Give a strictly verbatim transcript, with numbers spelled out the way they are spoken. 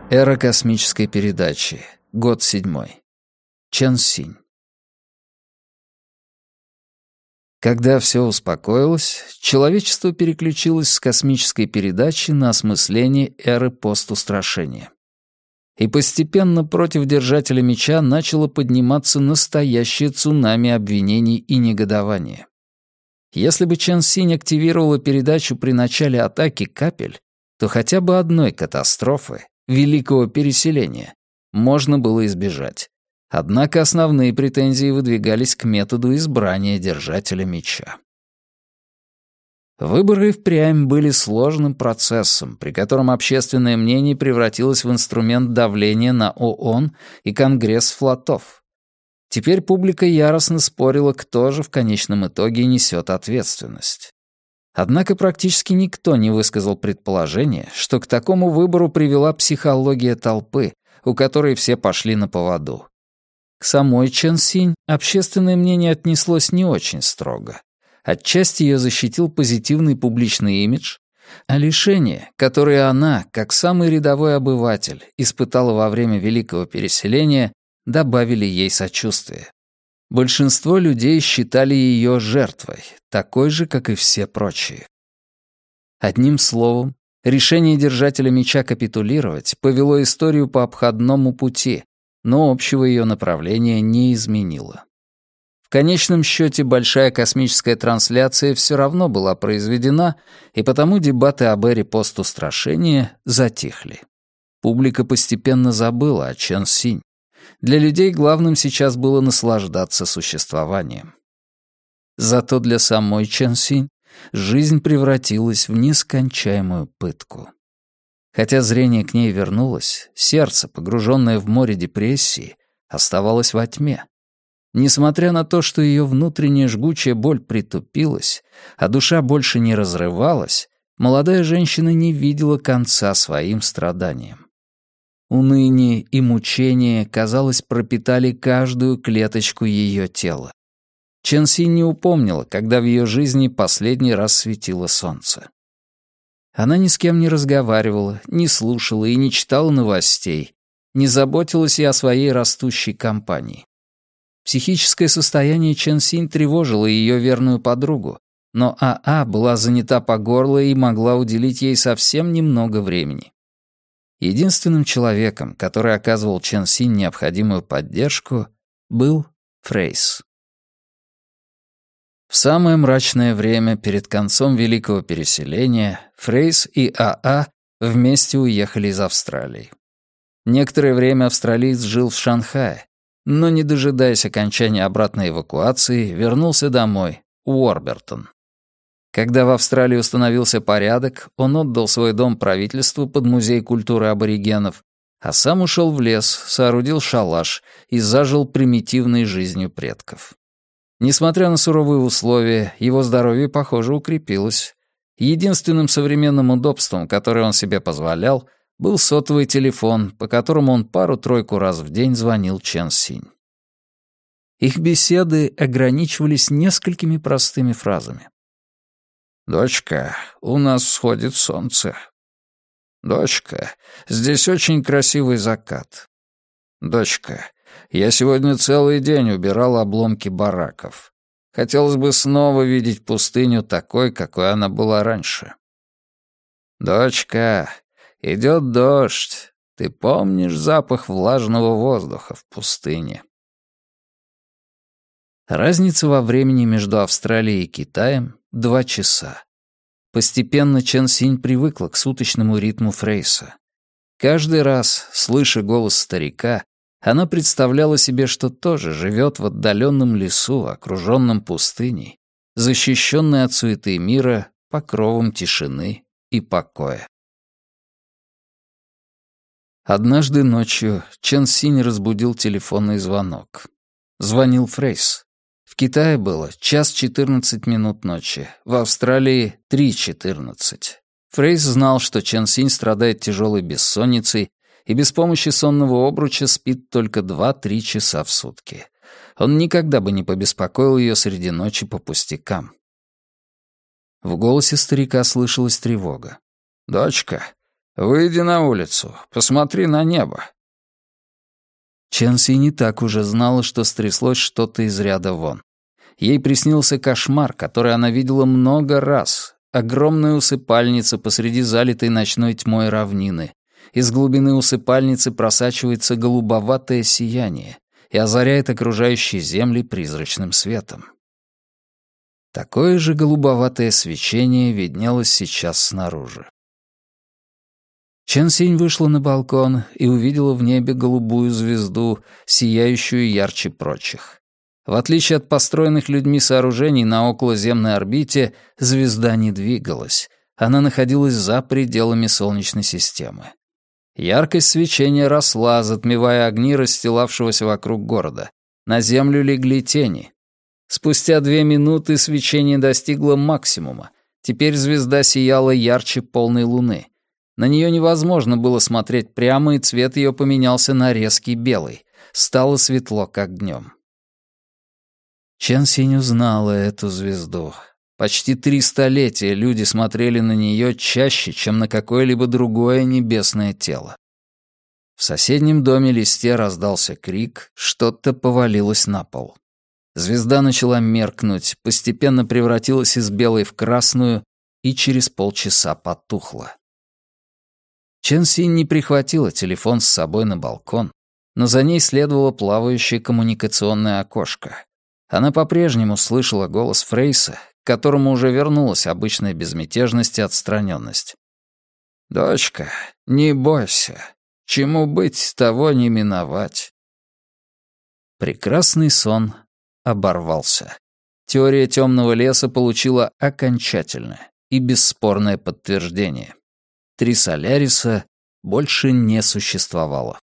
Эра космической передачи. Год седьмой. Чэн Синь. Когда все успокоилось, человечество переключилось с космической передачи на осмысление эры посtusтрашения. И постепенно против Держателя Меча начало подниматься настоящее цунами обвинений и негодования. Если бы Чэн Синь активировала передачу при начале атаки капель, то хотя бы одной катастрофы, великого переселения, можно было избежать. Однако основные претензии выдвигались к методу избрания Держателя Меча. Выборы впрямь были сложным процессом, при котором общественное мнение превратилось в инструмент давления на ООН и Конгресс флотов. Теперь публика яростно спорила, кто же в конечном итоге несет ответственность. Однако практически никто не высказал предположение, что к такому выбору привела психология толпы, у которой все пошли на поводу. К самой Чэн Синь общественное мнение отнеслось не очень строго. Отчасти ее защитил позитивный публичный имидж, а лишения, которые она, как самый рядовой обыватель, испытала во время Великого переселения, добавили ей сочувствие. Большинство людей считали ее жертвой, такой же, как и все прочие. Одним словом, решение Держателя Меча капитулировать повело историю по обходному пути, но общего ее направления не изменило. В конечном счете большая космическая трансляция все равно была произведена, и потому дебаты об эре постустрашения затихли. Публика постепенно забыла о Чэн Синь. Для людей главным сейчас было наслаждаться существованием. Зато для самой Чэн Синь жизнь превратилась в нескончаемую пытку. Хотя зрение к ней вернулось, сердце, погруженное в море депрессии, оставалось во тьме. Несмотря на то, что ее внутренняя жгучая боль притупилась, а душа больше не разрывалась, молодая женщина не видела конца своим страданиям. Уныние и мучение, казалось, пропитали каждую клеточку ее тела. Чэн Синь не упомнила, когда в ее жизни последний раз светило солнце. Она ни с кем не разговаривала, не слушала и не читала новостей, не заботилась и о своей растущей компании. Психическое состояние Чэн Синь тревожило ее верную подругу, но АА была занята по горло и могла уделить ей совсем немного времени. Единственным человеком, который оказывал Чэн Синь необходимую поддержку, был Фрейс. В самое мрачное время перед концом Великого переселения Фрейс и АА вместе уехали из Австралии. Некоторое время австралиец жил в Шанхае, но, не дожидаясь окончания обратной эвакуации, вернулся домой, в Уорбертон. Когда в Австралии установился порядок, он отдал свой дом правительству под музей культуры аборигенов, а сам ушел в лес, соорудил шалаш и зажил примитивной жизнью предков. Несмотря на суровые условия, его здоровье, похоже, укрепилось. Единственным современным удобством, которое он себе позволял, был сотовый телефон, по которому он пару-тройку раз в день звонил Чэн Синь. Их беседы ограничивались несколькими простыми фразами. «Дочка, у нас всходит солнце. Дочка, здесь очень красивый закат. Дочка, я сегодня целый день убирал обломки бараков. Хотелось бы снова видеть пустыню такой, какой она была раньше. Дочка, идет дождь. Ты помнишь запах влажного воздуха в пустыне?» Разница во времени между Австралией и Китаем — два часа. Постепенно Чэн Синь привыкла к суточному ритму Фрейса. Каждый раз, слыша голос старика, она представляла себе, что тоже живет в отдаленном лесу, окруженном пустыней, защищенной от суеты мира покровом тишины и покоя. Однажды ночью Чэн Синь разбудил телефонный звонок. Звонил Фрейс. В Китае было час четырнадцать минут ночи, в Австралии — три четырнадцать. Фрейс знал, что Чэн Синь страдает тяжелой бессонницей и без помощи сонного обруча спит только два-три часа в сутки. Он никогда бы не побеспокоил ее среди ночи по пустякам. В голосе старика слышалась тревога. «Дочка, «Выйди на улицу, посмотри на небо». Ченси не так уже знала, что стряслось что-то из ряда вон. Ей приснился кошмар, который она видела много раз. Огромная усыпальница посреди залитой ночной тьмой равнины. Из глубины усыпальницы просачивается голубоватое сияние и озаряет окружающие земли призрачным светом. Такое же голубоватое свечение виднелось сейчас снаружи. Чен Синь вышла на балкон и увидела в небе голубую звезду, сияющую ярче прочих. В отличие от построенных людьми сооружений на околоземной орбите, звезда не двигалась. Она находилась за пределами Солнечной системы. Яркость свечения росла, затмевая огни расстилавшегося вокруг города. На землю легли тени. Спустя две минуты свечение достигло максимума. Теперь звезда сияла ярче полной луны. На нее невозможно было смотреть прямо, и цвет ее поменялся на резкий белый. Стало светло, как днем. Чен Синь узнала эту звезду. Почти три столетия люди смотрели на нее чаще, чем на какое-либо другое небесное тело. В соседнем доме Листе раздался крик, что-то повалилось на пол. Звезда начала меркнуть, постепенно превратилась из белой в красную и через полчаса потухла. Чен Синь не прихватила телефон с собой на балкон, но за ней следовало плавающее коммуникационное окошко. Она по-прежнему слышала голос Фрейса, к которому уже вернулась обычная безмятежность и отстраненность. «Дочка, не бойся. Чему быть, того не миновать». Прекрасный сон оборвался. Теория темного леса получила окончательное и бесспорное подтверждение. Три Соляриса больше не существовало.